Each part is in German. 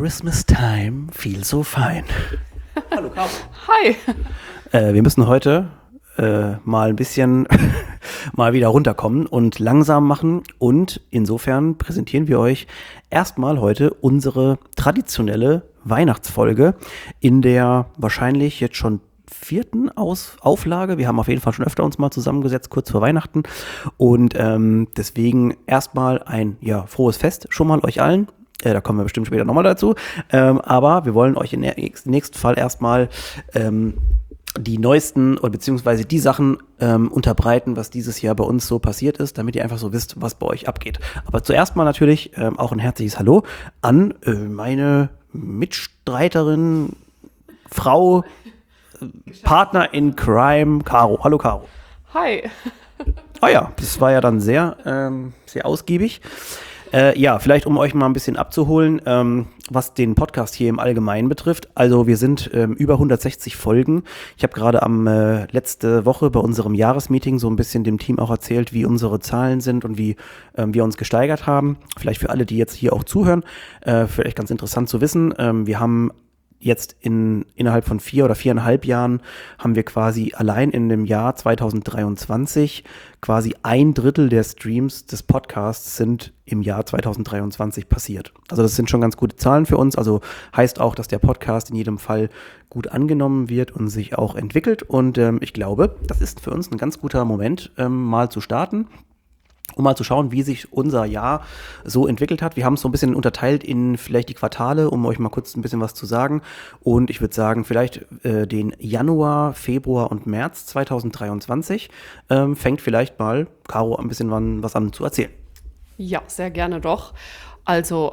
Christmas time feels so fine. Hallo Caro. Hi. Wir müssen heute mal ein bisschen mal wieder runterkommen und langsam machen. Und insofern präsentieren wir euch erstmal heute unsere traditionelle Weihnachtsfolge in der wahrscheinlich jetzt schon 4. Auflage. Wir haben auf jeden Fall schon öfter uns mal zusammengesetzt, kurz vor Weihnachten. Und deswegen erstmal ein frohes Fest schon mal euch allen. Da kommen wir bestimmt später nochmal dazu. Aber wir wollen euch im nächsten Fall erstmal die neuesten oder beziehungsweise die Sachen unterbreiten, was dieses Jahr bei uns so passiert ist, damit ihr einfach so wisst, was bei euch abgeht. Aber zuerst mal natürlich auch ein herzliches Hallo an meine Mitstreiterin, Frau, Partner in Crime, Caro. Hallo Caro. Hi. Oh ja, das war ja dann sehr ausgiebig. Vielleicht um euch mal ein bisschen abzuholen, was den Podcast hier im Allgemeinen betrifft. Also wir sind über 160 Folgen. Ich habe gerade letzte Woche bei unserem Jahresmeeting so ein bisschen dem Team auch erzählt, wie unsere Zahlen sind und wie wir uns gesteigert haben. Vielleicht für alle, die jetzt hier auch zuhören, vielleicht ganz interessant zu wissen. Wir haben jetzt innerhalb von 4 oder 4,5 Jahren haben wir quasi allein in dem Jahr 2023 quasi 1/3 der Streams des Podcasts sind im Jahr 2023 passiert. Also das sind schon ganz gute Zahlen für uns. Also heißt auch, dass der Podcast in jedem Fall gut angenommen wird und sich auch entwickelt. Und ich glaube, das ist für uns ein ganz guter Moment, mal zu starten, um mal zu schauen, wie sich unser Jahr so entwickelt hat. Wir haben es so ein bisschen unterteilt in vielleicht die Quartale, um euch mal kurz ein bisschen was zu sagen. Und ich würde sagen, vielleicht den Januar, Februar und März 2023 fängt vielleicht mal Caro ein bisschen was an zu erzählen. Ja, sehr gerne doch. Also,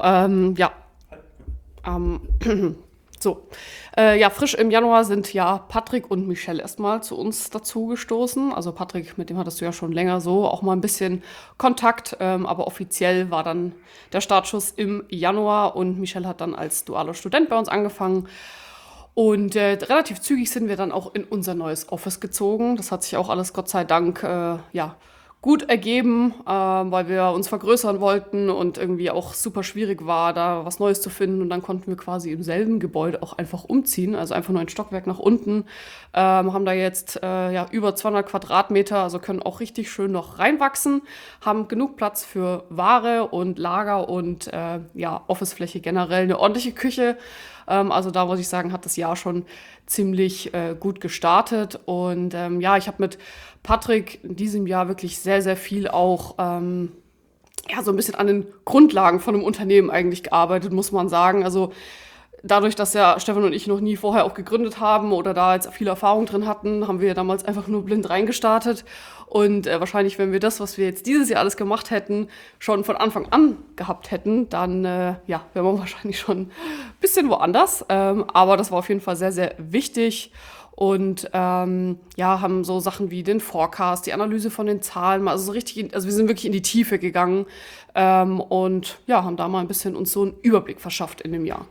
frisch im Januar sind ja Patrick und Michelle erstmal zu uns dazugestoßen. Also Patrick, mit dem hattest du ja schon länger so auch mal ein bisschen Kontakt, aber offiziell war dann der Startschuss im Januar und Michelle hat dann als dualer Student bei uns angefangen. Und relativ zügig sind wir dann auch in unser neues Office gezogen. Das hat sich auch alles Gott sei Dank gut ergeben, weil wir uns vergrößern wollten und irgendwie auch super schwierig war, da was Neues zu finden. Und dann konnten wir quasi im selben Gebäude auch einfach umziehen, also einfach nur ein Stockwerk nach unten. Haben da jetzt über 200 Quadratmeter, also können auch richtig schön noch reinwachsen, haben genug Platz für Ware und Lager und Officefläche generell, eine ordentliche Küche. Also da muss ich sagen, hat das Jahr schon ziemlich gut gestartet. Und ich habe mit Patrick in diesem Jahr wirklich sehr, sehr viel auch so ein bisschen an den Grundlagen von einem Unternehmen eigentlich gearbeitet, muss man sagen. Also dadurch, dass ja Stefan und ich noch nie vorher auch gegründet haben oder da jetzt viel Erfahrung drin hatten, haben wir damals einfach nur blind reingestartet. Und wahrscheinlich, wenn wir das, was wir jetzt dieses Jahr alles gemacht hätten, schon von Anfang an gehabt hätten, dann wären wir wahrscheinlich schon ein bisschen woanders. Aber das war auf jeden Fall sehr, sehr wichtig. Und haben so Sachen wie den Forecast, die Analyse von den Zahlen, also wir sind wirklich in die Tiefe gegangen und haben da mal ein bisschen uns so einen Überblick verschafft in dem Jahr.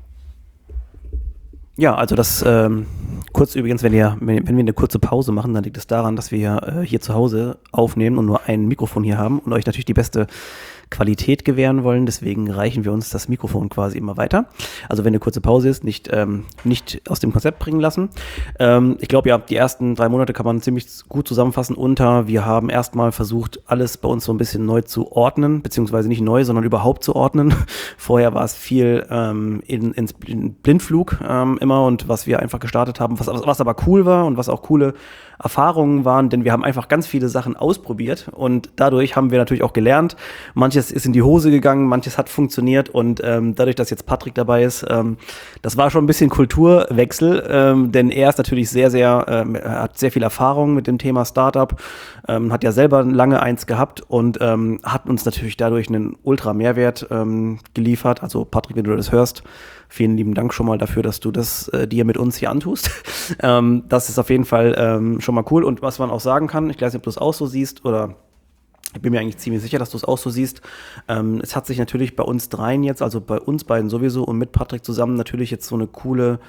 Ja, also das kurz übrigens, wenn wir eine kurze Pause machen, dann liegt es daran, dass wir hier zu Hause aufnehmen und nur ein Mikrofon hier haben und euch natürlich die beste Qualität gewähren wollen. Deswegen reichen wir uns das Mikrofon quasi immer weiter. Also wenn eine kurze Pause ist, nicht aus dem Konzept bringen lassen. Ich glaube die ersten 3 Monate kann man ziemlich gut zusammenfassen wir haben erstmal versucht, alles bei uns so ein bisschen neu zu ordnen, beziehungsweise nicht neu, sondern überhaupt zu ordnen. Vorher war es viel in Blindflug immer und was wir einfach gestartet haben, was aber cool war und was auch coole Erfahrungen waren, denn wir haben einfach ganz viele Sachen ausprobiert und dadurch haben wir natürlich auch gelernt. Manches ist in die Hose gegangen, manches hat funktioniert und dadurch, dass jetzt Patrick dabei ist, das war schon ein bisschen Kulturwechsel, denn er ist natürlich hat sehr viel Erfahrung mit dem Thema Startup, hat ja selber lange eins gehabt und hat uns natürlich dadurch einen Ultra-Mehrwert geliefert. Also Patrick, wenn du das hörst, vielen lieben Dank schon mal dafür, dass du das dir mit uns hier antust. Das ist auf jeden Fall schon mal cool. Und was man auch sagen kann, ich weiß nicht, ob du es auch so siehst oder ich bin mir eigentlich ziemlich sicher, dass du es auch so siehst. Es hat sich natürlich bei uns dreien jetzt, also bei uns beiden sowieso und mit Patrick zusammen natürlich jetzt so eine coole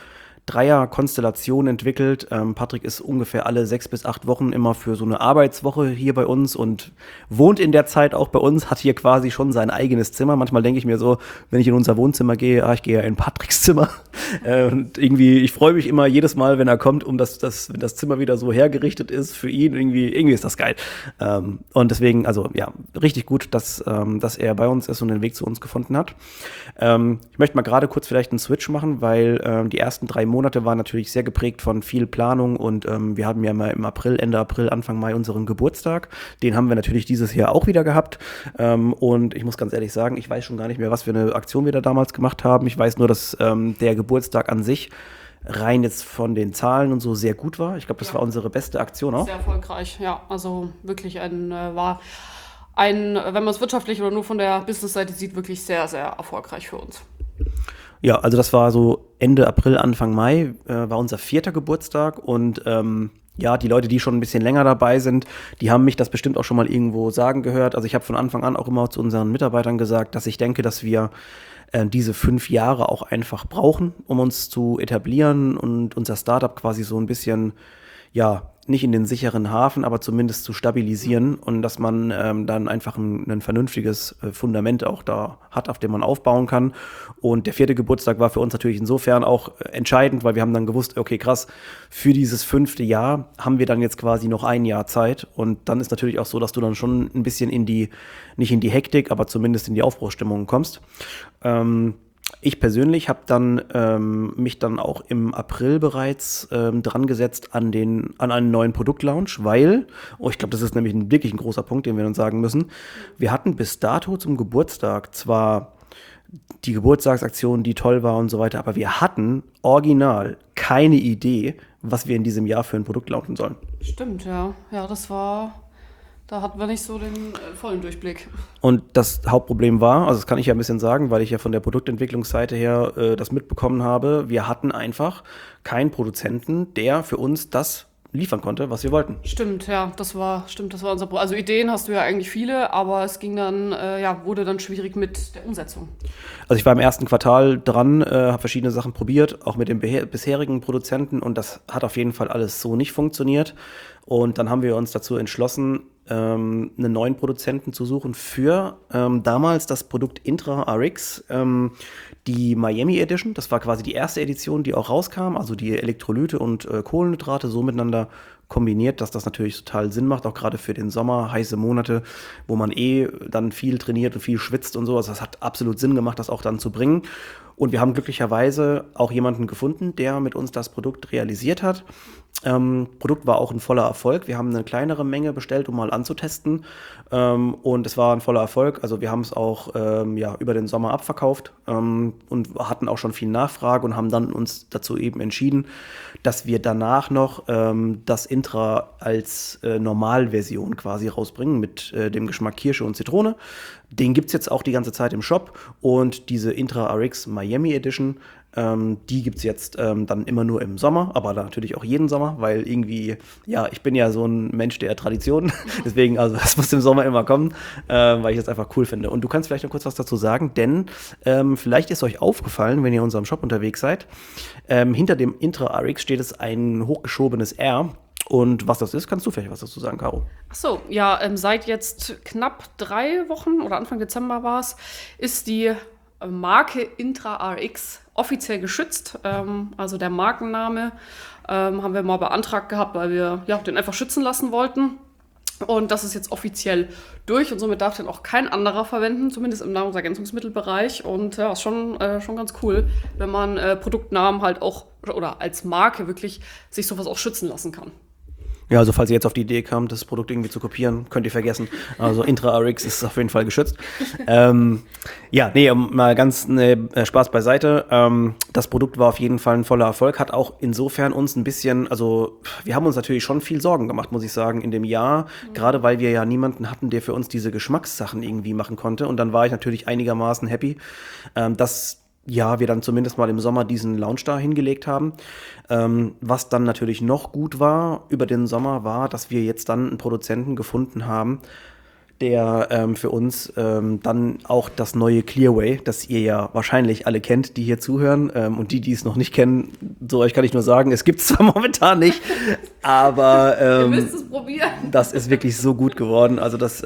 Dreier-Konstellation entwickelt. Patrick ist ungefähr alle 6 bis 8 Wochen immer für so eine Arbeitswoche hier bei uns und wohnt in der Zeit auch bei uns, hat hier quasi schon sein eigenes Zimmer. Manchmal denke ich mir so, wenn ich in unser Wohnzimmer gehe, ich gehe ja in Patricks Zimmer. Und irgendwie, ich freue mich immer jedes Mal, wenn er kommt, wenn das Zimmer wieder so hergerichtet ist für ihn. Irgendwie ist das geil. Und deswegen, also ja, richtig gut, dass er bei uns ist und den Weg zu uns gefunden hat. Ich möchte mal gerade kurz vielleicht einen Switch machen, weil die ersten 3 Monate waren natürlich sehr geprägt von viel Planung und wir haben ja mal im April, Ende April, Anfang Mai unseren Geburtstag. Den haben wir natürlich dieses Jahr auch wieder gehabt. Und ich muss ganz ehrlich sagen, ich weiß schon gar nicht mehr, was für eine Aktion wir da damals gemacht haben. Ich weiß nur, dass der Geburtstag an sich rein jetzt von den Zahlen und so sehr gut war. Ich glaube, das war unsere beste Aktion auch. Sehr erfolgreich, ja. Also wirklich wenn man es wirtschaftlich oder nur von der Business-Seite sieht, wirklich sehr, sehr erfolgreich für uns. Ja, also das war so Ende April, Anfang Mai, war unser 4. Geburtstag und ja, die Leute, die schon ein bisschen länger dabei sind, die haben mich das bestimmt auch schon mal irgendwo sagen gehört. Also ich habe von Anfang an auch immer zu unseren Mitarbeitern gesagt, dass ich denke, dass wir diese 5 Jahre auch einfach brauchen, um uns zu etablieren und unser Startup quasi so ein bisschen, ja, nicht in den sicheren Hafen, aber zumindest zu stabilisieren und dass man dann einfach ein vernünftiges Fundament auch da hat, auf dem man aufbauen kann. Und der 4. Geburtstag war für uns natürlich insofern auch entscheidend, weil wir haben dann gewusst, okay, krass, für dieses 5. Jahr haben wir dann jetzt quasi noch ein Jahr Zeit. Und dann ist natürlich auch so, dass du dann schon ein bisschen nicht in die Hektik, aber zumindest in die Aufbruchsstimmung kommst. Ich persönlich habe dann mich dann auch im April bereits dran gesetzt an einen neuen Produktlaunch, weil, ich glaube, das ist nämlich wirklich ein großer Punkt, den wir uns sagen müssen, wir hatten bis dato zum Geburtstag zwar die Geburtstagsaktion, die toll war und so weiter, aber wir hatten original keine Idee, was wir in diesem Jahr für ein Produkt launchen sollen. Stimmt, ja. Ja, da hatten wir nicht so den vollen Durchblick. Und das Hauptproblem war, also das kann ich ja ein bisschen sagen, weil ich ja von der Produktentwicklungsseite her das mitbekommen habe, wir hatten einfach keinen Produzenten, der für uns das liefern konnte, was wir wollten. Stimmt, ja, das war unser Problem. Also Ideen hast du ja eigentlich viele, aber es ging dann, wurde dann schwierig mit der Umsetzung. Also ich war im ersten Quartal dran, habe verschiedene Sachen probiert, auch mit dem bisherigen Produzenten und das hat auf jeden Fall alles so nicht funktioniert. Und dann haben wir uns dazu entschlossen, einen neuen Produzenten zu suchen für damals das Produkt Intra RX, die Miami Edition. Das war quasi die erste Edition, die auch rauskam, also die Elektrolyte und Kohlenhydrate so miteinander kombiniert, dass das natürlich total Sinn macht, auch gerade für den Sommer, heiße Monate, wo man dann viel trainiert und viel schwitzt und so. Also das hat absolut Sinn gemacht, das auch dann zu bringen. Und wir haben glücklicherweise auch jemanden gefunden, der mit uns das Produkt realisiert hat. Produkt war auch ein voller Erfolg. Wir haben eine kleinere Menge bestellt, um mal anzutesten. Und es war ein voller Erfolg. Also wir haben es auch über den Sommer abverkauft und hatten auch schon viel Nachfrage und haben dann uns dazu eben entschieden, dass wir danach noch das Intra als Normalversion quasi rausbringen mit dem Geschmack Kirsche und Zitrone. Den gibt es jetzt auch die ganze Zeit im Shop und diese Intra RX Miami Edition, die gibt es jetzt dann immer nur im Sommer, aber natürlich auch jeden Sommer, weil irgendwie, ja, ich bin ja so ein Mensch der Tradition, deswegen, also das muss im Sommer immer kommen, weil ich das einfach cool finde. Und du kannst vielleicht noch kurz was dazu sagen, denn vielleicht ist euch aufgefallen, wenn ihr in unserem Shop unterwegs seid, hinter dem Intra RX steht es ein hochgeschobenes R. Und was das ist, kannst du vielleicht was dazu sagen, Caro? Ach so, ja, seit jetzt knapp 3 Wochen oder Anfang Dezember war es, ist die Marke Intra RX offiziell geschützt. Also der Markenname haben wir mal beantragt gehabt, weil wir den einfach schützen lassen wollten. Und das ist jetzt offiziell durch und somit darf den auch kein anderer verwenden, zumindest im Nahrungsergänzungsmittelbereich. Und ja, ist schon ganz cool, wenn man Produktnamen halt auch oder als Marke wirklich sich sowas auch schützen lassen kann. Ja, also falls ihr jetzt auf die Idee kamt, das Produkt irgendwie zu kopieren, könnt ihr vergessen. Also Intra RX ist auf jeden Fall geschützt. Mal ganz Spaß beiseite. Das Produkt war auf jeden Fall ein voller Erfolg, hat auch insofern uns ein bisschen, also wir haben uns natürlich schon viel Sorgen gemacht, muss ich sagen, in dem Jahr. Gerade weil wir ja niemanden hatten, der für uns diese Geschmackssachen irgendwie machen konnte. Und dann war ich natürlich einigermaßen happy, dass wir dann zumindest mal im Sommer diesen Launch da hingelegt haben. Was dann natürlich noch gut war über den Sommer, war, dass wir jetzt dann einen Produzenten gefunden haben, der für uns dann auch das neue Clearway, das ihr ja wahrscheinlich alle kennt, die hier zuhören, und die es noch nicht kennen, so euch kann ich nur sagen, es gibt es zwar momentan nicht, aber Ihr müsst es probieren. das ist wirklich so gut geworden. Also das,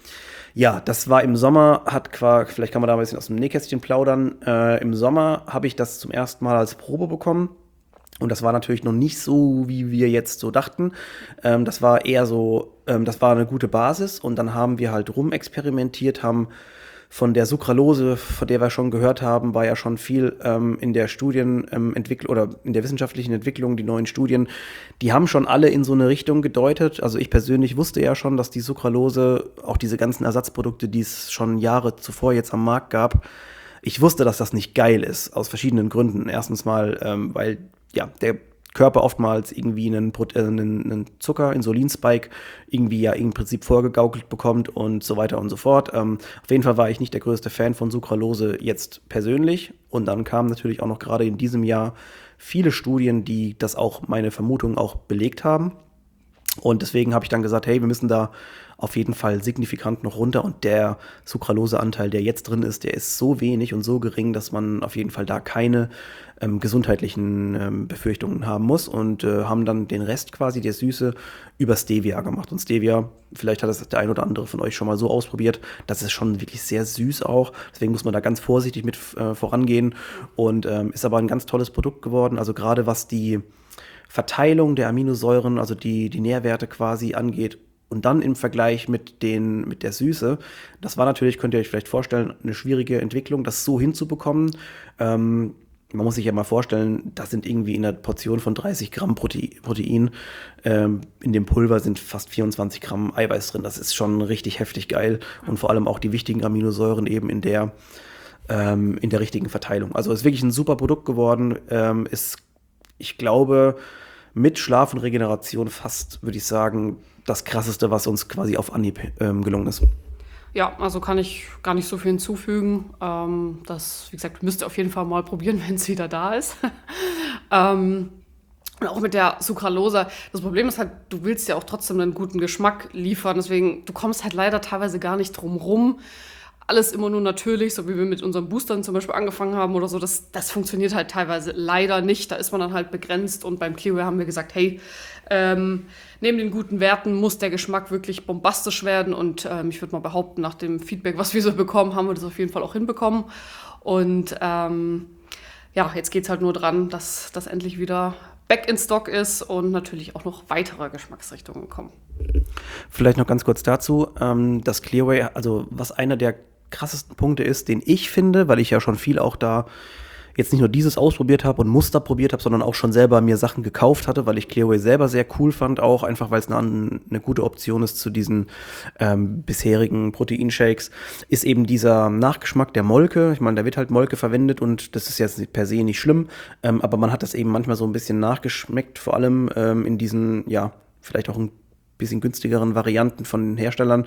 ja, das war im Sommer, vielleicht kann man da ein bisschen aus dem Nähkästchen plaudern. Im Sommer habe ich das zum ersten Mal als Probe bekommen. Und das war natürlich noch nicht so, wie wir jetzt so dachten. Das war eher so, das war eine gute Basis. Und dann haben wir halt rumexperimentiert, haben von der Sucralose, von der wir schon gehört haben, war ja schon viel in der Studienentwicklung oder in der wissenschaftlichen Entwicklung, die neuen Studien, die haben schon alle in so eine Richtung gedeutet. Also ich persönlich wusste ja schon, dass die Sucralose, auch diese ganzen Ersatzprodukte, die es schon Jahre zuvor jetzt am Markt gab, ich wusste, dass das nicht geil ist, aus verschiedenen Gründen. Erstens mal, weil ja, der Körper oftmals irgendwie einen Zucker, Insulinspike, irgendwie ja im Prinzip vorgegaukelt bekommt und so weiter und so fort. Auf jeden Fall war ich nicht der größte Fan von Sucralose jetzt persönlich. Und dann kamen natürlich auch noch gerade in diesem Jahr viele Studien, die das auch, meine Vermutung, auch belegt haben. Und deswegen habe ich dann gesagt, hey, wir müssen da auf jeden Fall signifikant noch runter. Und der Sucraloseanteil, der jetzt drin ist, der ist so wenig und so gering, dass man auf jeden Fall da keine gesundheitlichen Befürchtungen haben muss. Und haben dann den Rest quasi der Süße über Stevia gemacht. Und Stevia, vielleicht hat das der ein oder andere von euch schon mal so ausprobiert, das ist schon wirklich sehr süß auch. Deswegen muss man da ganz vorsichtig mit vorangehen. Und ist aber ein ganz tolles Produkt geworden. Also gerade was die Verteilung der Aminosäuren, also die Nährwerte quasi angeht, und dann im Vergleich mit der Süße, das war natürlich, könnt ihr euch vielleicht vorstellen, eine schwierige Entwicklung, das so hinzubekommen. Man muss sich ja mal vorstellen, das sind irgendwie in einer Portion von 30 Gramm Protein, in dem Pulver sind fast 24 Gramm Eiweiß drin. Das ist schon richtig heftig geil. Und vor allem auch die wichtigen Aminosäuren eben in der richtigen Verteilung. Also ist wirklich ein super Produkt geworden. Ist, ich glaube, mit Schlaf und Regeneration fast, würde ich sagen, das Krasseste, was uns quasi auf Anhieb gelungen ist. Ja, also kann ich gar nicht so viel hinzufügen. Das, wie gesagt, müsst ihr auf jeden Fall mal probieren, wenn es wieder da ist. Und auch mit der Sucralose. Das Problem ist halt, du willst ja auch trotzdem einen guten Geschmack liefern. Deswegen, du kommst halt leider teilweise gar nicht drum rum. Alles immer nur natürlich, so wie wir mit unseren Boostern zum Beispiel angefangen haben oder so. Das funktioniert halt teilweise leider nicht. Da ist man dann halt begrenzt. Und beim Clearway haben wir gesagt, hey, neben den guten Werten muss der Geschmack wirklich bombastisch werden. Und ich würde mal behaupten, nach dem Feedback, was wir so bekommen, haben wir das auf jeden Fall auch hinbekommen. Und ja, jetzt geht es halt nur dran, dass das endlich wieder back in stock ist und natürlich auch noch weitere Geschmacksrichtungen kommen. Vielleicht noch ganz kurz dazu, das Clearway, also was einer der krassesten Punkte ist, den ich finde, weil ich ja schon viel auch da jetzt nicht nur dieses ausprobiert habe und Muster probiert habe, sondern auch schon selber mir Sachen gekauft hatte, weil ich Clearway selber sehr cool fand, auch einfach, weil es eine gute Option ist zu diesen bisherigen Proteinshakes, ist eben dieser Nachgeschmack der Molke. Ich meine, da wird halt Molke verwendet und das ist jetzt per se nicht schlimm, aber man hat das eben manchmal so ein bisschen nachgeschmeckt, vor allem in diesen, ja, vielleicht auch ein bisschen günstigeren Varianten von den Herstellern.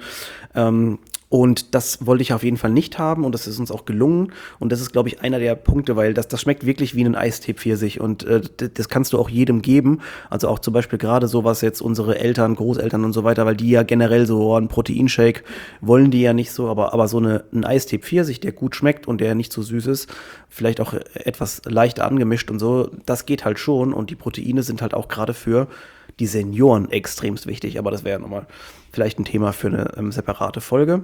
Und das wollte ich auf jeden Fall nicht haben und das ist uns auch gelungen. Und das ist, glaube ich, einer der Punkte, weil das schmeckt wirklich wie ein Eistee Pfirsich und das kannst du auch jedem geben. Also auch zum Beispiel gerade so, was jetzt unsere Eltern, Großeltern und so weiter, weil die ja generell so einen Proteinshake wollen die ja nicht so, aber so ein Eistee Pfirsich, der gut schmeckt und der nicht so süß ist, vielleicht auch etwas leichter angemischt und so, das geht halt schon und die Proteine sind halt auch gerade für die Senioren extremst wichtig, aber das wäre nochmal vielleicht ein Thema für eine separate Folge.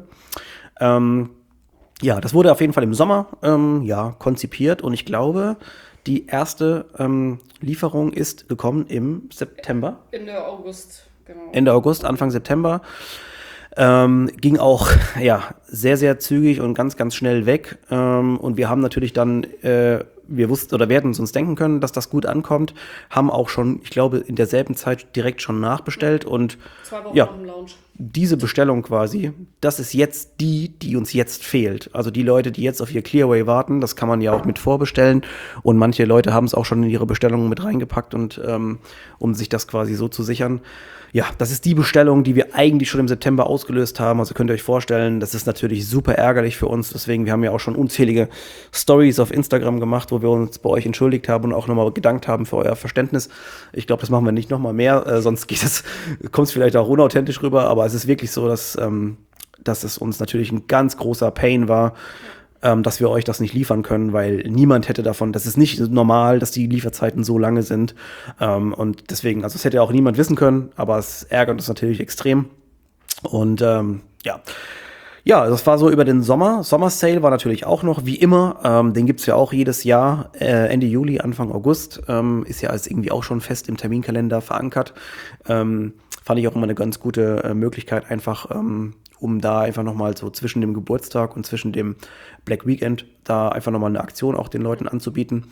Ja, das wurde auf jeden Fall im Sommer konzipiert und ich glaube, die erste Lieferung ist gekommen im September. Ende August, genau. Ende August, Anfang September. Ging auch sehr, sehr zügig und ganz, ganz schnell weg. Und wir haben natürlich dann, wir hätten uns denken können, dass das gut ankommt, haben auch schon, ich glaube, in derselben Zeit direkt schon nachbestellt. Und 2 Wochen nach dem Launch. Diese Bestellung quasi, das ist jetzt die uns jetzt fehlt. Also die Leute, die jetzt auf ihr Clearway warten, das kann man ja auch mit vorbestellen. Und manche Leute haben es auch schon in ihre Bestellungen mit reingepackt, und um sich das quasi so zu sichern. Ja, das ist die Bestellung, die wir eigentlich schon im September ausgelöst haben. Also könnt ihr euch vorstellen, das ist natürlich super ärgerlich für uns. Deswegen, wir haben ja auch schon unzählige Stories auf Instagram gemacht, wo wir uns bei euch entschuldigt haben und auch nochmal gedankt haben für euer Verständnis. Ich glaube, das machen wir nicht nochmal mehr, sonst kommt es vielleicht auch unauthentisch rüber. Aber es ist wirklich so, dass dass es uns natürlich ein ganz großer Pain war, dass wir euch das nicht liefern können, weil niemand hätte davon, das ist nicht normal, dass die Lieferzeiten so lange sind. Und deswegen, also es hätte auch niemand wissen können, aber es ärgert uns natürlich extrem. Und ja. Ja, das war so über den Sommer. Sommer-Sale war natürlich auch noch, wie immer. Den gibt's ja auch jedes Jahr, Ende Juli, Anfang August. Ist ja als irgendwie auch schon fest im Terminkalender verankert. Fand ich auch immer eine ganz gute Möglichkeit, einfach um da einfach nochmal so zwischen dem Geburtstag und zwischen dem Black Weekend da einfach nochmal eine Aktion auch den Leuten anzubieten.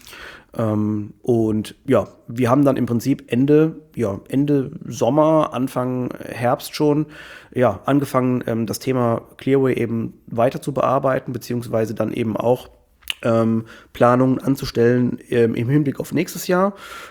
Und ja, wir haben dann im Prinzip Ende Sommer, Anfang Herbst schon angefangen, das Thema Clearway eben weiter zu bearbeiten, beziehungsweise dann eben auch Planungen anzustellen im Hinblick auf nächstes Jahr.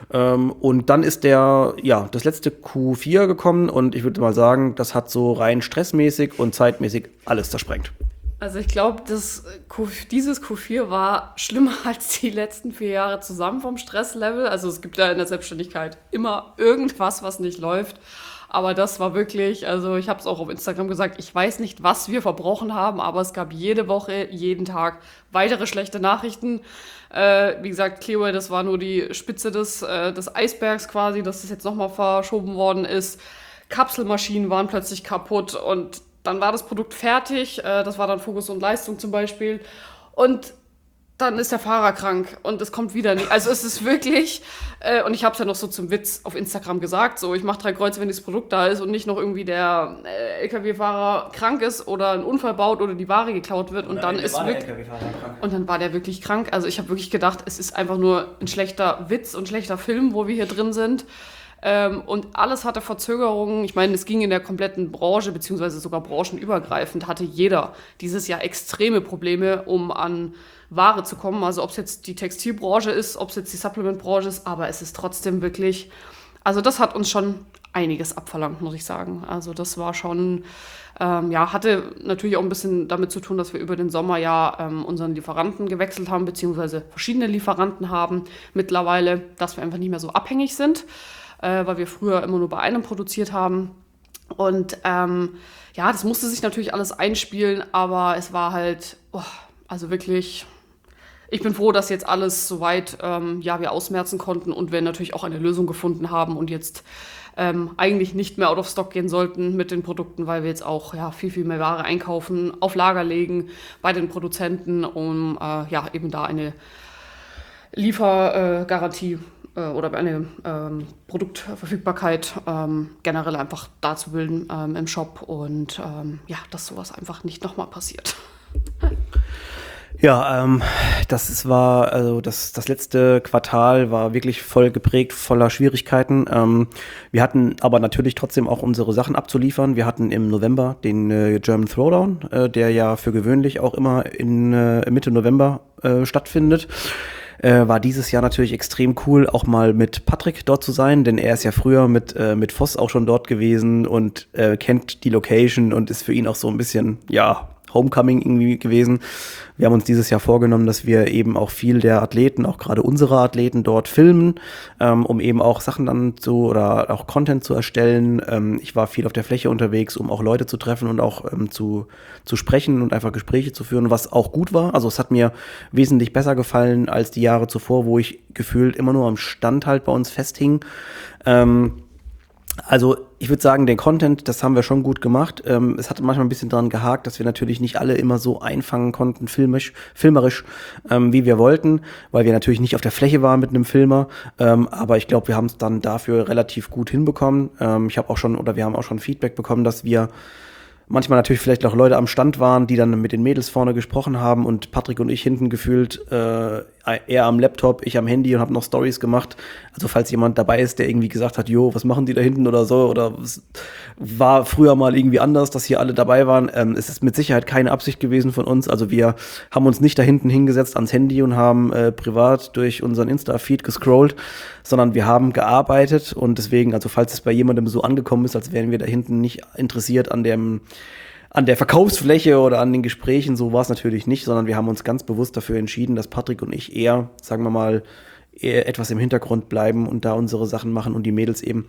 Und dann ist das letzte Q4 gekommen und ich würde mal sagen, das hat so rein stressmäßig und zeitmäßig alles zersprengt. Also ich glaube, dieses Q4 war schlimmer als die letzten 4 Jahre zusammen vom Stresslevel. Also es gibt ja in der Selbstständigkeit immer irgendwas, was nicht läuft. Aber das war wirklich, also ich habe es auch auf Instagram gesagt, ich weiß nicht, was wir verbrochen haben, aber es gab jede Woche, jeden Tag weitere schlechte Nachrichten. Wie gesagt, Clearway, das war nur die Spitze des Eisbergs quasi, dass das jetzt nochmal verschoben worden ist. Kapselmaschinen waren plötzlich kaputt und dann war das Produkt fertig. Das war dann Fokus und Leistung zum Beispiel. Und dann ist der Fahrer krank und es kommt wieder nicht. Also es ist wirklich, und ich habe es ja noch so zum Witz auf Instagram gesagt, so ich mache 3 Kreuze, wenn das Produkt da ist und nicht noch irgendwie der LKW-Fahrer krank ist oder einen Unfall baut oder die Ware geklaut wird und dann ist wirklich, und dann war der wirklich krank. Also ich habe wirklich gedacht, es ist einfach nur ein schlechter Witz und schlechter Film, wo wir hier drin sind. Und alles hatte Verzögerungen. Ich meine, es ging in der kompletten Branche, beziehungsweise sogar branchenübergreifend, hatte jeder dieses Jahr extreme Probleme, um an Ware zu kommen. Also ob es jetzt die Textilbranche ist, ob es jetzt die Supplementbranche ist, aber es ist trotzdem wirklich, also das hat uns schon einiges abverlangt, muss ich sagen. Also das war schon, hatte natürlich auch ein bisschen damit zu tun, dass wir über den Sommer unseren Lieferanten gewechselt haben, beziehungsweise verschiedene Lieferanten haben mittlerweile, dass wir einfach nicht mehr so abhängig sind, weil wir früher immer nur bei einem produziert haben. Und das musste sich natürlich alles einspielen, aber es war halt, also wirklich, ich bin froh, dass jetzt alles soweit wir ausmerzen konnten und wir natürlich auch eine Lösung gefunden haben und jetzt eigentlich nicht mehr out of stock gehen sollten mit den Produkten, weil wir jetzt auch viel, viel mehr Ware einkaufen, auf Lager legen bei den Produzenten, um eben da eine Liefergarantie oder eine Produktverfügbarkeit generell einfach darzubilden im Shop und dass sowas einfach nicht nochmal passiert. Ja, das letzte Quartal war wirklich voll geprägt, voller Schwierigkeiten. Wir hatten aber natürlich trotzdem auch unsere Sachen abzuliefern. Wir hatten im November den German Throwdown, der ja für gewöhnlich auch immer in Mitte November stattfindet. War dieses Jahr natürlich extrem cool, auch mal mit Patrick dort zu sein, denn er ist ja früher mit Voss auch schon dort gewesen und kennt die Location und ist für ihn auch so ein bisschen, Homecoming irgendwie gewesen. Wir haben uns dieses Jahr vorgenommen, dass wir eben auch viel der Athleten, auch gerade unsere Athleten dort filmen, um eben auch Sachen dann oder auch Content zu erstellen. Ich war viel auf der Fläche unterwegs, um auch Leute zu treffen und auch zu sprechen und einfach Gespräche zu führen, was auch gut war. Also es hat mir wesentlich besser gefallen als die Jahre zuvor, wo ich gefühlt immer nur am Stand halt bei uns festhing. Also ich würde sagen, den Content, das haben wir schon gut gemacht. Es hat manchmal ein bisschen daran gehakt, dass wir natürlich nicht alle immer so einfangen konnten, filmerisch, wie wir wollten, weil wir natürlich nicht auf der Fläche waren mit einem Filmer. Aber ich glaube, wir haben es dann dafür relativ gut hinbekommen. Wir haben auch schon Feedback bekommen, dass wir manchmal natürlich vielleicht auch Leute am Stand waren, die dann mit den Mädels vorne gesprochen haben und Patrick und ich hinten gefühlt, er am Laptop, ich am Handy und habe noch Stories gemacht. Also falls jemand dabei ist, der irgendwie gesagt hat, jo, was machen die da hinten oder so, oder es war früher mal irgendwie anders, dass hier alle dabei waren. Es ist mit Sicherheit keine Absicht gewesen von uns. Also wir haben uns nicht da hinten hingesetzt ans Handy und haben privat durch unseren Insta-Feed gescrollt, sondern wir haben gearbeitet und deswegen, also falls es bei jemandem so angekommen ist, als wären wir da hinten nicht interessiert an der Verkaufsfläche oder an den Gesprächen, so war es natürlich nicht, sondern wir haben uns ganz bewusst dafür entschieden, dass Patrick und ich eher, sagen wir mal, eher etwas im Hintergrund bleiben und da unsere Sachen machen und die Mädels eben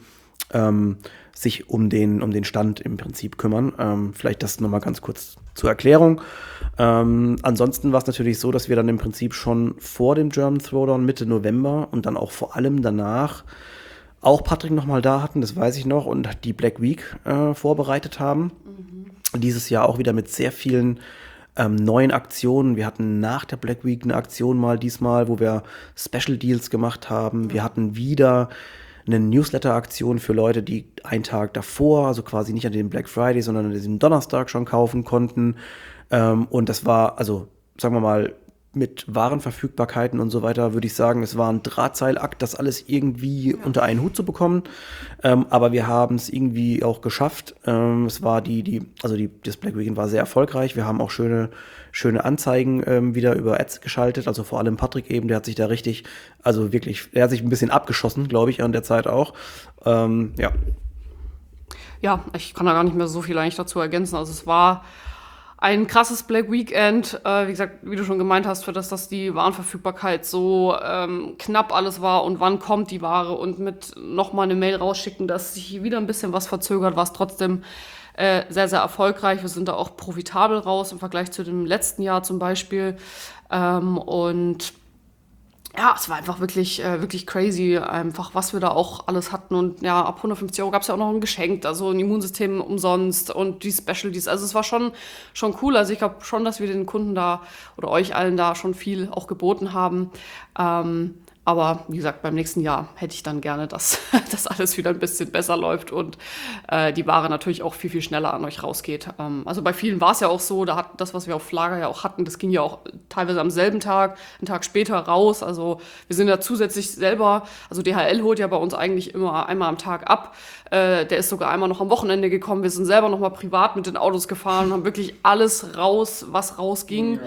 sich um den Stand im Prinzip kümmern. Vielleicht das nochmal ganz kurz zur Erklärung. Ansonsten war es natürlich so, dass wir dann im Prinzip schon vor dem German Throwdown Mitte November und dann auch vor allem danach auch Patrick nochmal da hatten, das weiß ich noch, und die Black Week vorbereitet haben. Dieses Jahr auch wieder mit sehr vielen neuen Aktionen. Wir hatten nach der Black Week eine Aktion mal diesmal, wo wir Special Deals gemacht haben. Wir hatten wieder eine Newsletter-Aktion für Leute, die einen Tag davor, also quasi nicht an dem Black Friday, sondern an diesem Donnerstag schon kaufen konnten. Und das war, also sagen wir mal, mit Warenverfügbarkeiten und so weiter, würde ich sagen, es war ein Drahtseilakt, das alles irgendwie unter einen Hut zu bekommen. Aber wir haben es irgendwie auch geschafft. Es war das Black Weekend war sehr erfolgreich. Wir haben auch schöne Anzeigen wieder über Ads geschaltet. Also vor allem Patrick eben, der hat sich da richtig, also wirklich, er hat sich ein bisschen abgeschossen, glaube ich, an der Zeit auch. Ja. Ja, ich kann da gar nicht mehr so viel eigentlich dazu ergänzen. Also es war ein krasses Black Weekend, wie gesagt, wie du schon gemeint hast, für das, dass die Warenverfügbarkeit so knapp alles war und wann kommt die Ware und mit nochmal eine Mail rausschicken, dass sich wieder ein bisschen was verzögert, war es trotzdem sehr, sehr erfolgreich. Wir sind da auch profitabel raus im Vergleich zu dem letzten Jahr zum Beispiel. Und ja, es war einfach wirklich, wirklich crazy, einfach was wir da auch alles hatten. Und ja, ab 150 € gab es ja auch noch ein Geschenk, also ein Immunsystem umsonst und die Specialties. Also es war schon cool. Also ich glaube schon, dass wir den Kunden da oder euch allen da schon viel auch geboten haben. Aber wie gesagt, beim nächsten Jahr hätte ich dann gerne, dass das alles wieder ein bisschen besser läuft und die Ware natürlich auch viel, viel schneller an euch rausgeht. Also bei vielen war es ja auch so, da hat das, was wir auf Lager ja auch hatten, das ging ja auch teilweise am selben Tag, einen Tag später raus. Also wir sind ja zusätzlich selber, also DHL holt ja bei uns eigentlich immer einmal am Tag ab. Der ist sogar einmal noch am Wochenende gekommen. Wir sind selber noch mal privat mit den Autos gefahren und haben wirklich alles raus, was rausging.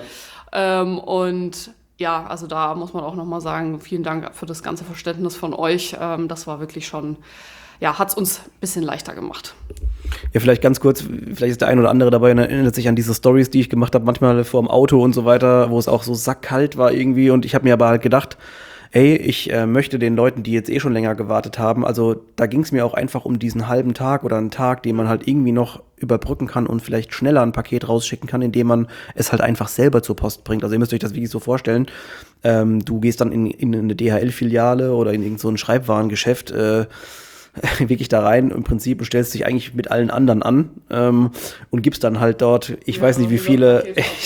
Und ja, also da muss man auch nochmal sagen, vielen Dank für das ganze Verständnis von euch. Das war wirklich schon, ja, hat es uns ein bisschen leichter gemacht. Ja, vielleicht ganz kurz, vielleicht ist der ein oder andere dabei und erinnert sich an diese Stories, die ich gemacht habe, manchmal vor dem Auto und so weiter, wo es auch so sackkalt war irgendwie. Und ich habe mir aber halt gedacht, ey, ich möchte den Leuten, die jetzt schon länger gewartet haben, also da ging es mir auch einfach um diesen halben Tag oder einen Tag, den man halt irgendwie noch überbrücken kann und vielleicht schneller ein Paket rausschicken kann, indem man es halt einfach selber zur Post bringt. Also ihr müsst euch das wirklich so vorstellen, du gehst dann in eine DHL-Filiale oder in irgend so ein Schreibwarengeschäft, wirklich da rein im Prinzip und stellst dich eigentlich mit allen anderen an und gibst dann halt dort, ich weiß nicht, wie viele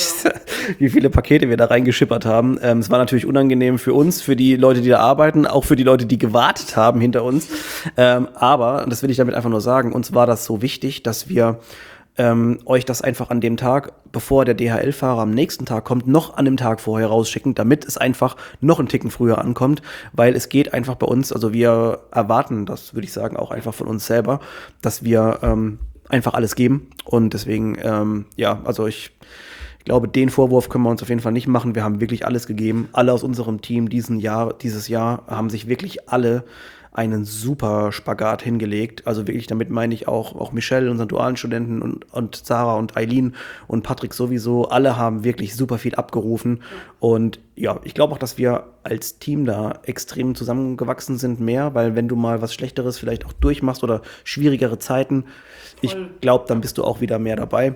Pakete wir da reingeschippert haben. Es war natürlich unangenehm für uns, für die Leute, die da arbeiten, auch für die Leute, die gewartet haben hinter uns. Aber, das will ich damit einfach nur sagen, uns war das so wichtig, dass wir euch das einfach an dem Tag, bevor der DHL-Fahrer am nächsten Tag kommt, noch an dem Tag vorher rausschicken, damit es einfach noch einen Ticken früher ankommt, weil es geht einfach bei uns, also wir erwarten das, würde ich sagen, auch einfach von uns selber, dass wir einfach alles geben und deswegen, ja, also ich glaube, den Vorwurf können wir uns auf jeden Fall nicht machen. Wir haben wirklich alles gegeben. Alle aus unserem Team dieses Jahr haben sich wirklich alle einen super Spagat hingelegt. Also wirklich, damit meine ich auch Michelle, unseren dualen Studenten und Sarah und Eileen und Patrick sowieso. Alle haben wirklich super viel abgerufen. Und ja, ich glaube auch, dass wir als Team da extrem zusammengewachsen sind mehr, weil wenn du mal was Schlechteres vielleicht auch durchmachst oder schwierigere Zeiten, ich glaube, dann bist du auch wieder mehr dabei.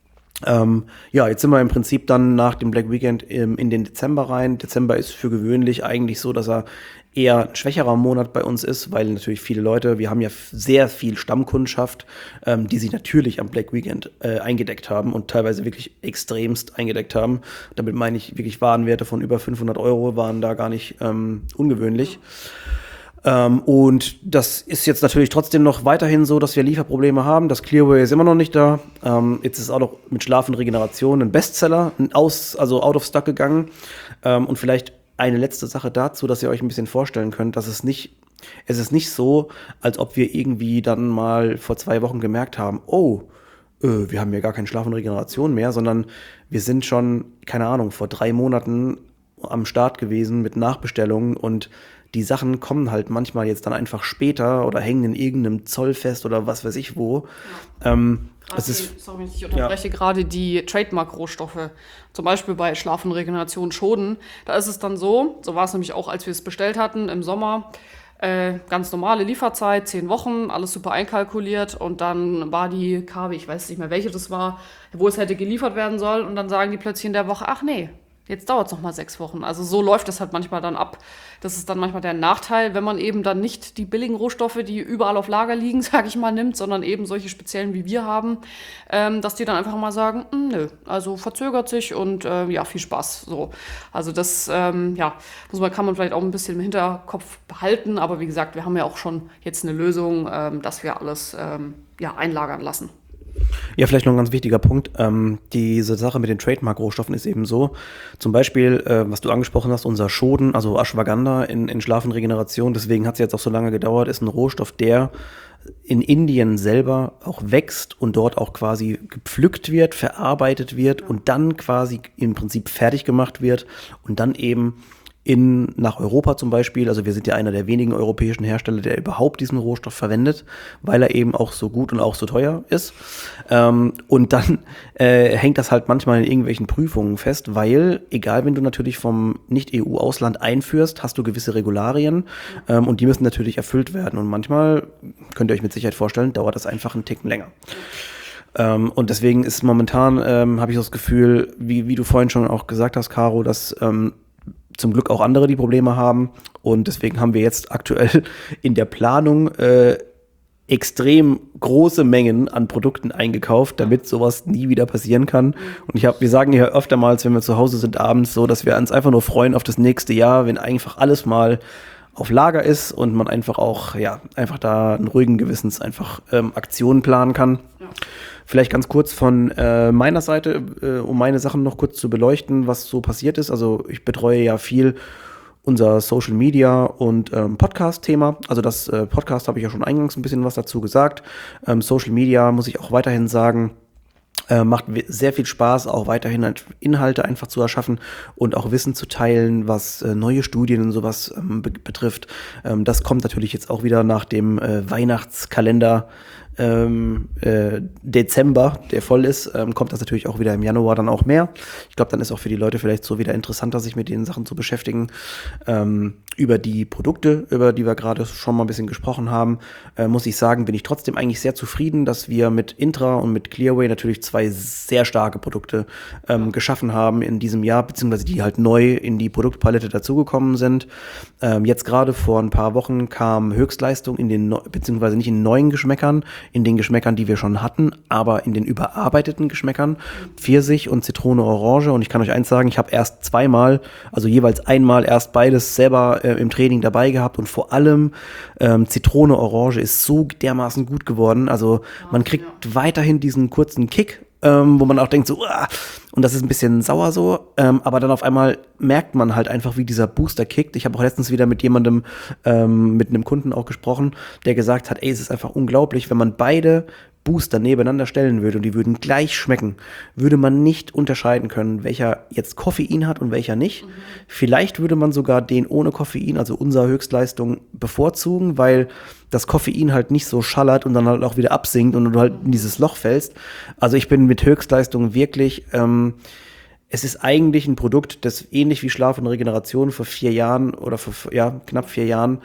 Ja, jetzt sind wir im Prinzip dann nach dem Black Weekend in den Dezember rein. Dezember ist für gewöhnlich eigentlich so, dass er eher ein schwächerer Monat bei uns ist, weil natürlich viele Leute, wir haben ja sehr viel Stammkundschaft, die sich natürlich am Black Weekend eingedeckt haben und teilweise wirklich extremst eingedeckt haben. Damit meine ich wirklich Warenwerte von über 500 € waren da gar nicht ungewöhnlich. Und das ist jetzt natürlich trotzdem noch weiterhin so, dass wir Lieferprobleme haben. Das Clearway ist immer noch nicht da. Jetzt ist auch noch mit Schlaf und Regeneration ein Bestseller also out of stock gegangen. Und vielleicht eine letzte Sache dazu, dass ihr euch ein bisschen vorstellen könnt, dass es ist nicht so, als ob wir irgendwie dann mal vor 2 Wochen gemerkt haben, wir haben ja gar keinen Schlaf und Regeneration mehr, sondern wir sind schon, keine Ahnung, vor 3 Monaten am Start gewesen mit Nachbestellungen und die Sachen kommen halt manchmal jetzt dann einfach später oder hängen in irgendeinem Zoll fest oder was weiß ich wo. Sorry, wenn ich unterbreche, gerade die Trademark-Rohstoffe, zum Beispiel bei Schlaf und Regeneration Schoden, da ist es dann so war es nämlich auch, als wir es bestellt hatten im Sommer, Ganz normale Lieferzeit, 10 Wochen, alles super einkalkuliert und dann war die KW, ich weiß nicht mehr, welche das war, wo es hätte geliefert werden soll und dann sagen die plötzlich in der Woche, ach nee, jetzt dauert es noch mal 6 Wochen. Also so läuft das halt manchmal dann ab. Das ist dann manchmal der Nachteil, wenn man eben dann nicht die billigen Rohstoffe, die überall auf Lager liegen, sage ich mal, nimmt, sondern eben solche speziellen wie wir haben, dass die dann einfach mal sagen, nö, also verzögert sich und ja, viel Spaß. So. Also das ja, kann man vielleicht auch ein bisschen im Hinterkopf behalten, aber wie gesagt, wir haben ja auch schon jetzt eine Lösung, dass wir alles ja, einlagern lassen. Ja, vielleicht noch ein ganz wichtiger Punkt. Diese Sache mit den Trademark-Rohstoffen ist eben so. Zum Beispiel, was du angesprochen hast, unser Shoden, also Ashwagandha in Schlaf und Regeneration, deswegen hat es jetzt auch so lange gedauert, ist ein Rohstoff, der in Indien selber auch wächst und dort auch quasi gepflückt wird, verarbeitet wird und dann quasi im Prinzip fertig gemacht wird und dann eben nach Europa zum Beispiel, also wir sind ja einer der wenigen europäischen Hersteller, der überhaupt diesen Rohstoff verwendet, weil er eben auch so gut und auch so teuer ist. Und dann hängt das halt manchmal in irgendwelchen Prüfungen fest, weil, egal wenn du natürlich vom Nicht-EU-Ausland einführst, hast du gewisse Regularien und die müssen natürlich erfüllt werden. Und manchmal, könnt ihr euch mit Sicherheit vorstellen, dauert das einfach einen Ticken länger. Und deswegen ist momentan, habe ich so das Gefühl, wie du vorhin schon auch gesagt hast, Caro, dass zum Glück auch andere die Probleme haben. Und deswegen haben wir jetzt aktuell in der Planung extrem große Mengen an Produkten eingekauft, damit sowas nie wieder passieren kann. Und wir sagen ja öftermals, wenn wir zu Hause sind abends so, dass wir uns einfach nur freuen auf das nächste Jahr, wenn einfach alles mal auf Lager ist und man einfach auch, ja, einfach da einen ruhigen Gewissens einfach Aktionen planen kann. Ja. Vielleicht ganz kurz von meiner Seite, um meine Sachen noch kurz zu beleuchten, was so passiert ist. Also ich betreue ja viel unser Social Media und Podcast-Thema. Also das Podcast habe ich ja schon eingangs ein bisschen was dazu gesagt. Social Media muss ich auch weiterhin sagen, macht sehr viel Spaß, auch weiterhin Inhalte einfach zu erschaffen und auch Wissen zu teilen, was neue Studien und sowas betrifft. Das kommt natürlich jetzt auch wieder nach dem Weihnachtskalender Dezember, der voll ist, kommt das natürlich auch wieder im Januar dann auch mehr. Ich glaube, dann ist auch für die Leute vielleicht so wieder interessanter, sich mit den Sachen zu beschäftigen. Über die Produkte, über die wir gerade schon mal ein bisschen gesprochen haben, muss ich sagen, bin ich trotzdem eigentlich sehr zufrieden, dass wir mit Intra und mit Clearway natürlich zwei sehr starke Produkte geschaffen haben in diesem Jahr, beziehungsweise die halt neu in die Produktpalette dazugekommen sind. Jetzt gerade vor ein paar Wochen kam Höchstleistung beziehungsweise nicht in neuen Geschmäckern, in den Geschmäckern, die wir schon hatten, aber in den überarbeiteten Geschmäckern, Pfirsich und Zitrone Orange. Und ich kann euch eins sagen, ich habe erst zweimal, also jeweils einmal erst beides selber im Training dabei gehabt und vor allem Zitrone Orange ist so dermaßen gut geworden. Also man kriegt weiterhin diesen kurzen Kick, wo man auch denkt so, uah, und das ist ein bisschen sauer so, aber dann auf einmal merkt man halt einfach, wie dieser Booster kickt. Ich habe auch letztens wieder mit jemandem, mit einem Kunden auch gesprochen, der gesagt hat, ey, es ist einfach unglaublich, wenn man beide Booster nebeneinander stellen würde und die würden gleich schmecken, würde man nicht unterscheiden können, welcher jetzt Koffein hat und welcher nicht. Mhm. Vielleicht würde man sogar den ohne Koffein, also unser Höchstleistung, bevorzugen, weil das Koffein halt nicht so schallert und dann halt auch wieder absinkt und du halt in dieses Loch fällst. Also ich bin mit Höchstleistung wirklich, es ist eigentlich ein Produkt, das ähnlich wie Schlaf und Regeneration vor 4 Jahren oder knapp 4 Jahren,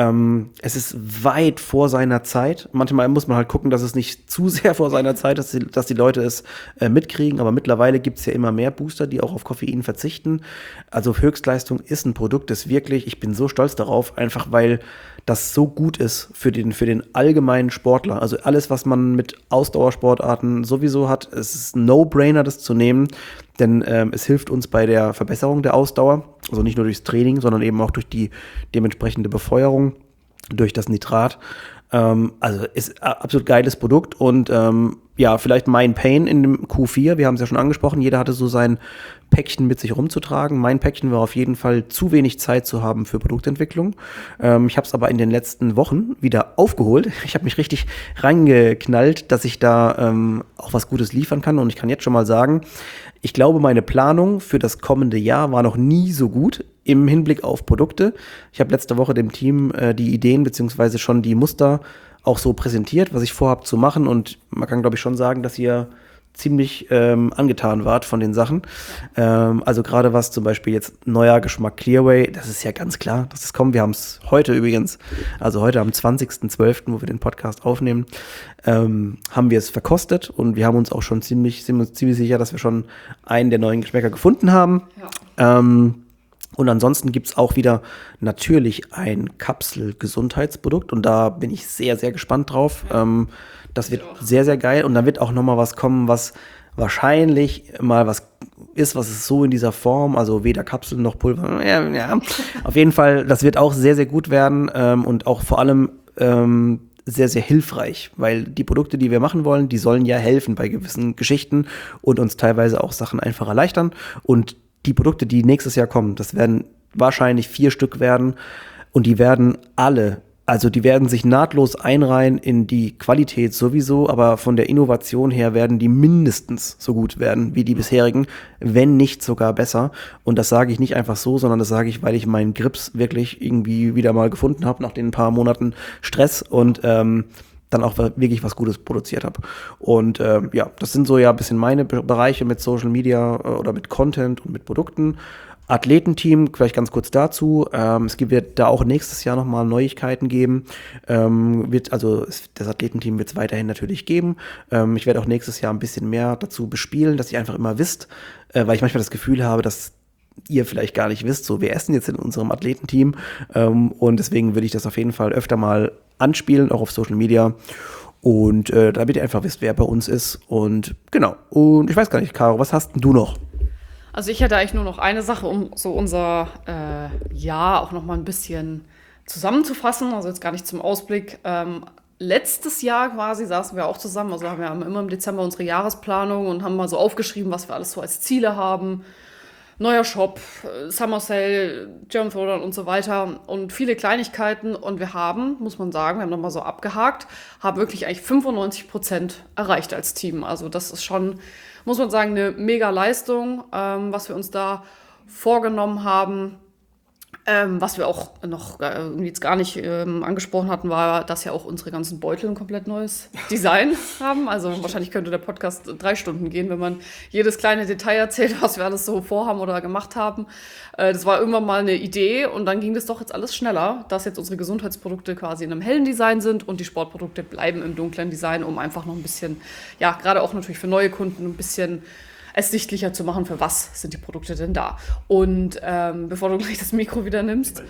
es ist weit vor seiner Zeit. Manchmal muss man halt gucken, dass es nicht zu sehr vor seiner Zeit ist, dass die Leute es mitkriegen, aber mittlerweile gibt es ja immer mehr Booster, die auch auf Koffein verzichten. Also Höchstleistung ist ein Produkt, das wirklich, ich bin so stolz darauf, einfach weil das so gut ist für den allgemeinen Sportler. Also alles, was man mit Ausdauersportarten sowieso hat, es ist ein No-Brainer, das zu nehmen, denn es hilft uns bei der Verbesserung der Ausdauer, also nicht nur durchs Training, sondern eben auch durch die dementsprechende Befeuerung, durch das Nitrat. Also ist ein absolut geiles Produkt und ja, vielleicht mein Pain in dem Q4, wir haben es ja schon angesprochen, jeder hatte so sein Päckchen mit sich rumzutragen. Mein Päckchen war auf jeden Fall zu wenig Zeit zu haben für Produktentwicklung. Ich habe es aber in den letzten Wochen wieder aufgeholt. Ich habe mich richtig reingeknallt, dass ich da auch was Gutes liefern kann und ich kann jetzt schon mal sagen, ich glaube, meine Planung für das kommende Jahr war noch nie so gut im Hinblick auf Produkte. Ich habe letzte Woche dem Team die Ideen beziehungsweise schon die Muster auch so präsentiert, was ich vorhabe zu machen und man kann, glaube ich, schon sagen, dass ihr ziemlich angetan wart von den Sachen. Also gerade was zum Beispiel jetzt neuer Geschmack Clearway, das ist ja ganz klar, dass es kommt. Wir haben es heute übrigens, also heute am 20.12., wo wir den Podcast aufnehmen, haben wir es verkostet und wir haben uns auch schon sind uns ziemlich sicher, dass wir schon einen der neuen Geschmäcker gefunden haben. Ja. Und ansonsten gibt's auch wieder natürlich ein Kapsel-Gesundheitsprodukt und da bin ich sehr, sehr gespannt drauf. Das wird sehr, sehr geil und dann wird auch nochmal was kommen, was wahrscheinlich mal was ist, was es so in dieser Form, also weder Kapsel noch Pulver, ja. Auf jeden Fall, das wird auch sehr, sehr gut werden und auch vor allem sehr, sehr hilfreich, weil die Produkte, die wir machen wollen, die sollen ja helfen bei gewissen Geschichten und uns teilweise auch Sachen einfach erleichtern und die Produkte, die nächstes Jahr kommen, das werden wahrscheinlich 4 Stück werden und die werden alle, also die werden sich nahtlos einreihen in die Qualität sowieso, aber von der Innovation her werden die mindestens so gut werden wie die bisherigen, wenn nicht sogar besser. Und das sage ich nicht einfach so, sondern das sage ich, weil ich meinen Grips wirklich irgendwie wieder mal gefunden habe nach den paar Monaten Stress und dann auch wirklich was Gutes produziert habe. Und ja, das sind so ja ein bisschen meine Bereiche mit Social Media oder mit Content und mit Produkten. Athletenteam, vielleicht ganz kurz dazu. Es wird da auch nächstes Jahr nochmal Neuigkeiten geben. Das Athletenteam wird es weiterhin natürlich geben. Ich werde auch nächstes Jahr ein bisschen mehr dazu bespielen, dass ihr einfach immer wisst, weil ich manchmal das Gefühl habe, dass ihr vielleicht gar nicht wisst, so wir essen jetzt in unserem Athletenteam und deswegen würde ich das auf jeden Fall öfter mal anspielen, auch auf Social Media und damit ihr einfach wisst, wer bei uns ist und genau. Und ich weiß gar nicht, Caro, was hast denn du noch? Also ich hätte eigentlich nur noch eine Sache, um so unser Jahr auch noch mal ein bisschen zusammenzufassen, also jetzt gar nicht zum Ausblick. Letztes Jahr quasi saßen wir auch zusammen, also haben wir immer im Dezember unsere Jahresplanung und haben mal so aufgeschrieben, was wir alles so als Ziele haben. Neuer Shop, Summer Sale, German Throwdown und so weiter und viele Kleinigkeiten. Und wir haben, muss man sagen, wir haben nochmal so abgehakt, haben wirklich eigentlich 95% erreicht als Team. Also das ist schon, muss man sagen, eine mega Leistung, was wir uns da vorgenommen haben. Was wir auch noch jetzt gar nicht angesprochen hatten, war, dass ja auch unsere ganzen Beutel ein komplett neues Design haben. Also wahrscheinlich könnte der Podcast 3 Stunden gehen, wenn man jedes kleine Detail erzählt, was wir alles so vorhaben oder gemacht haben. Das war irgendwann mal eine Idee und dann ging das doch jetzt alles schneller, dass jetzt unsere Gesundheitsprodukte quasi in einem hellen Design sind und die Sportprodukte bleiben im dunklen Design, um einfach noch ein bisschen, ja, gerade auch natürlich für neue Kunden ein bisschen es sichtlicher zu machen, für was sind die Produkte denn da. Und bevor du gleich das Mikro wieder nimmst,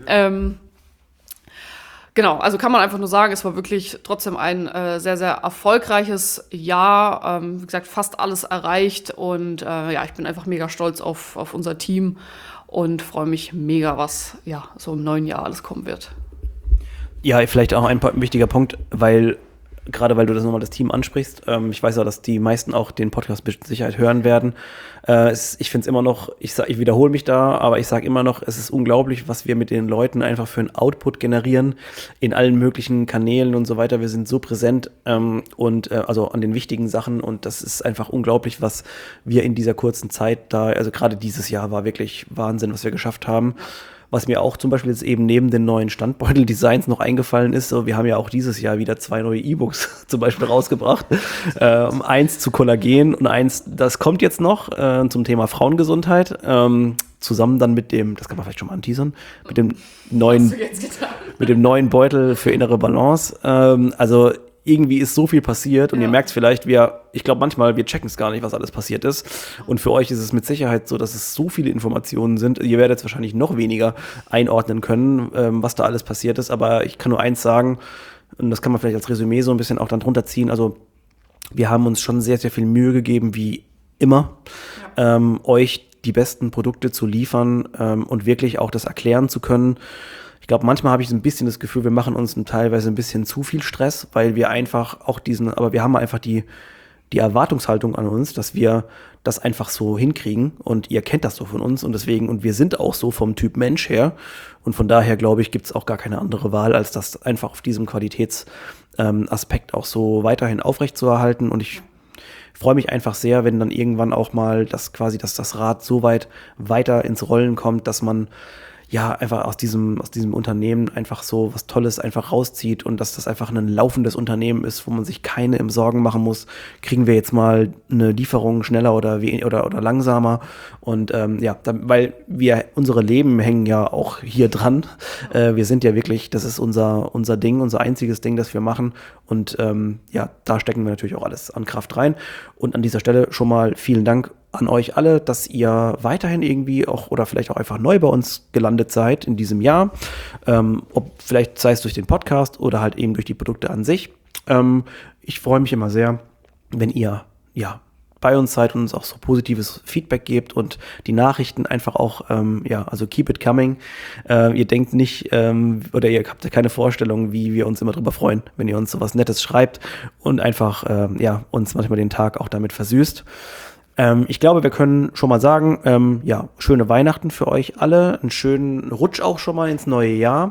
genau, also kann man einfach nur sagen, es war wirklich trotzdem ein sehr, sehr erfolgreiches Jahr. Wie gesagt, fast alles erreicht und ja, ich bin einfach mega stolz auf unser Team und freue mich mega, was ja so im neuen Jahr alles kommen wird. Ja, vielleicht auch ein wichtiger Punkt, gerade weil du das nochmal das Team ansprichst, ich weiß ja, dass die meisten auch den Podcast mit Sicherheit hören werden. Ich finde es immer noch, ich wiederhole mich da, aber ich sage immer noch, es ist unglaublich, was wir mit den Leuten einfach für einen Output generieren in allen möglichen Kanälen und so weiter. Wir sind so präsent also an den wichtigen Sachen und das ist einfach unglaublich, was wir in dieser kurzen Zeit da, also gerade dieses Jahr war wirklich Wahnsinn, was wir geschafft haben. Was mir auch zum Beispiel jetzt eben neben den neuen Standbeutel-Designs noch eingefallen ist, so, wir haben ja auch dieses Jahr wieder 2 neue E-Books zum Beispiel rausgebracht. Eins zu Kollagen und eins, das kommt jetzt noch, zum Thema Frauengesundheit. Zusammen dann mit dem, das kann man vielleicht schon mal anteasern, mit dem neuen Beutel für innere Balance. Also irgendwie ist so viel passiert und ihr merkt es vielleicht, ich glaube manchmal, wir checken es gar nicht, was alles passiert ist. Und für euch ist es mit Sicherheit so, dass es so viele Informationen sind. Ihr werdet es wahrscheinlich noch weniger einordnen können, was da alles passiert ist. Aber ich kann nur eins sagen, und das kann man vielleicht als Resümee so ein bisschen auch dann drunter ziehen. Also wir haben uns schon sehr, sehr viel Mühe gegeben, wie immer, euch die besten Produkte zu liefern und wirklich auch das erklären zu können. Ich glaube, manchmal habe ich so ein bisschen das Gefühl, wir machen uns teilweise ein bisschen zu viel Stress, weil wir einfach auch aber wir haben einfach die Erwartungshaltung an uns, dass wir das einfach so hinkriegen und ihr kennt das so von uns und deswegen, und wir sind auch so vom Typ Mensch her und von daher, glaube ich, gibt es auch gar keine andere Wahl, als das einfach auf diesem Qualitätsaspekt auch so weiterhin aufrechtzuerhalten und ich freue mich einfach sehr, wenn dann irgendwann auch mal das Rad so weit weiter ins Rollen kommt, dass man ja, einfach aus diesem Unternehmen einfach so was Tolles einfach rauszieht und dass das einfach ein laufendes Unternehmen ist, wo man sich keine im Sorgen machen muss, kriegen wir jetzt mal eine Lieferung schneller oder langsamer. Und weil unsere Leben hängen ja auch hier dran. Wir sind ja wirklich, das ist unser Ding, unser einziges Ding, das wir machen. Und da stecken wir natürlich auch alles an Kraft rein. Und an dieser Stelle schon mal vielen Dank an euch alle, dass ihr weiterhin irgendwie auch oder vielleicht auch einfach neu bei uns gelandet seid in diesem Jahr. Ob vielleicht sei es durch den Podcast oder halt eben durch die Produkte an sich. Ich freue mich immer sehr, wenn ihr bei uns seid und uns auch so positives Feedback gebt und die Nachrichten einfach auch, also keep it coming. Ihr denkt nicht oder ihr habt keine Vorstellung, wie wir uns immer drüber freuen, wenn ihr uns sowas Nettes schreibt und einfach uns manchmal den Tag auch damit versüßt. Ich glaube, wir können schon mal sagen, schöne Weihnachten für euch alle, einen schönen Rutsch auch schon mal ins neue Jahr.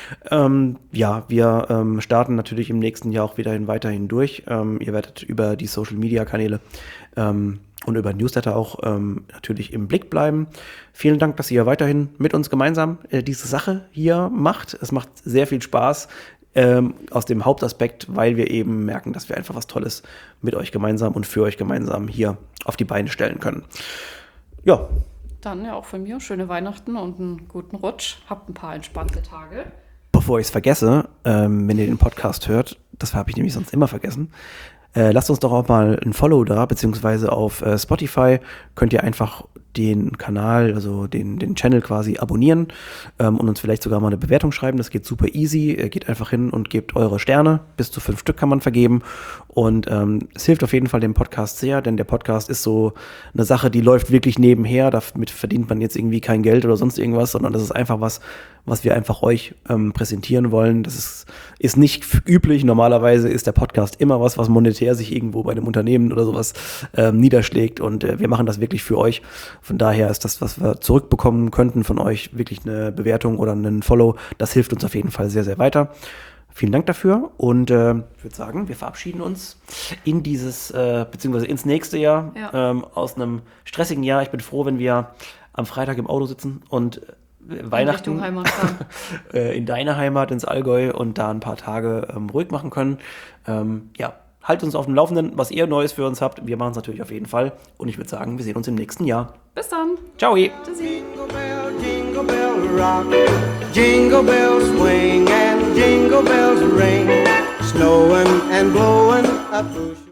Wir starten natürlich im nächsten Jahr auch weiterhin durch. Ihr werdet über die Social-Media-Kanäle und über Newsletter auch natürlich im Blick bleiben. Vielen Dank, dass ihr weiterhin mit uns gemeinsam diese Sache hier macht. Es macht sehr viel Spaß. Aus dem Hauptaspekt, weil wir eben merken, dass wir einfach was Tolles mit euch gemeinsam und für euch gemeinsam hier auf die Beine stellen können. Ja. Dann ja auch von mir schöne Weihnachten und einen guten Rutsch. Habt ein paar entspannte Tage. Bevor ich es vergesse, wenn ihr den Podcast hört, das habe ich nämlich sonst immer vergessen, lasst uns doch auch mal ein Follow da, beziehungsweise auf Spotify könnt ihr einfach den Kanal, also den Channel quasi abonnieren und uns vielleicht sogar mal eine Bewertung schreiben. Das geht super easy. Geht einfach hin und gebt eure Sterne. Bis zu 5 Stück kann man vergeben. Und es hilft auf jeden Fall dem Podcast sehr, denn der Podcast ist so eine Sache, die läuft wirklich nebenher. Damit verdient man jetzt irgendwie kein Geld oder sonst irgendwas, sondern das ist einfach was wir einfach euch präsentieren wollen. Das ist nicht üblich. Normalerweise ist der Podcast immer was monetär sich irgendwo bei einem Unternehmen oder sowas niederschlägt. Und wir machen das wirklich für euch. Von daher ist das, was wir zurückbekommen könnten von euch, wirklich eine Bewertung oder einen Follow. Das hilft uns auf jeden Fall sehr, sehr weiter. Vielen Dank dafür und ich würde sagen, wir verabschieden uns in dieses, beziehungsweise ins nächste Jahr aus einem stressigen Jahr. Ich bin froh, wenn wir am Freitag im Auto sitzen und Weihnachten in Richtung Heimat fahren. In deine Heimat, ins Allgäu und da ein paar Tage ruhig machen können. Haltet uns auf dem Laufenden, was ihr Neues für uns habt. Wir machen es natürlich auf jeden Fall. Und ich würde sagen, wir sehen uns im nächsten Jahr. Bis dann. Ciao. Tschüssi. Jingle bell rock, jingle bells swing and jingle bells ring, snowing and blowing up.